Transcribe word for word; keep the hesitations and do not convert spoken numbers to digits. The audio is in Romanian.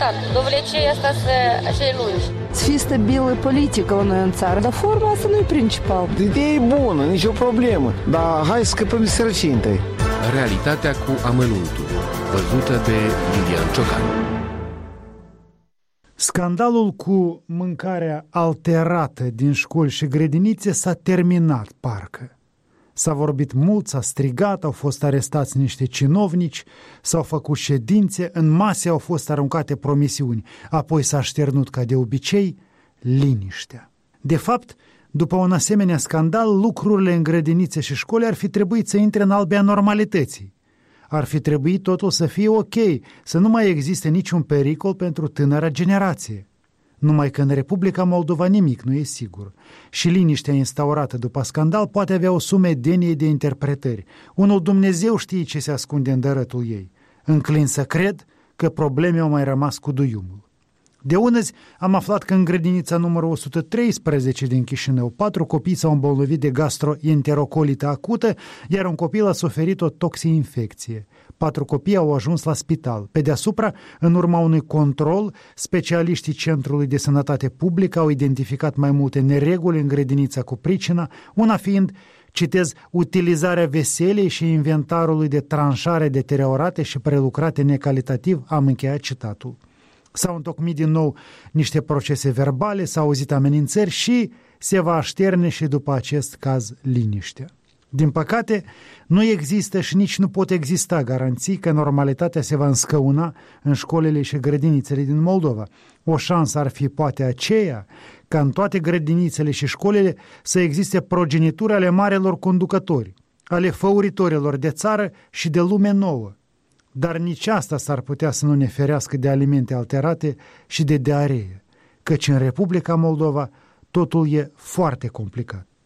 important. Dovlecei asta să așa lungi. Să fie stabilă politică la noi în țară, dar forma asta nu e principal. Ideea e bună, nicio problemă, dar hai să scăpăm de sărăcie întâi. Realitatea cu amănuntul, văzută de Lilian Ciocan. Scandalul cu mâncarea alterată din școli și grădinițe s-a terminat, parcă. S-a vorbit mult, s-a strigat, au fost arestați niște cinovnici, s-au făcut ședințe, în mase au fost aruncate promisiuni, apoi s-a șternut ca de obicei liniștea. De fapt, după un asemenea scandal, lucrurile în grădinițe și școli ar fi trebuit să intre în albea normalității. Ar fi trebuit totul să fie ok, să nu mai existe niciun pericol pentru tânăra generație. Numai că în Republica Moldova nimic nu e sigur. Și liniștea instaurată după scandal poate avea o sumedenie de interpretări. Unul Dumnezeu știe ce se ascunde în dărătul ei. Înclin să cred că probleme au mai rămas cu duiumul. De unăzi am aflat că în grădinița numărul o sută treisprezece din Chișinău, patru copii s-au îmbolnăvit de gastroenterocolită acută, iar un copil a suferit o toxinfecție. Patru copii au ajuns la spital. Pe deasupra, în urma unui control, specialiștii Centrului de Sănătate Publică au identificat mai multe nereguli în grădinița cu pricina, una fiind, citez, utilizarea veselei și inventarului de tranșare deteriorate și prelucrate necalitativ, am încheiat citatul. S-au întocmit din nou niște procese verbale, s-au auzit amenințări și se va așterne și după acest caz liniștea. Din păcate, nu există și nici nu pot exista garanții că normalitatea se va înscăuna în școlile și grădinițele din Moldova. O șansă ar fi poate aceea ca în toate grădinițele și școlile să existe progenituri ale marelor conducători, ale făuritorilor de țară și de lume nouă. Dar nici asta s-ar putea să nu ne ferească de alimente alterate și de diaree, căci în Republica Moldova totul e foarte complicat.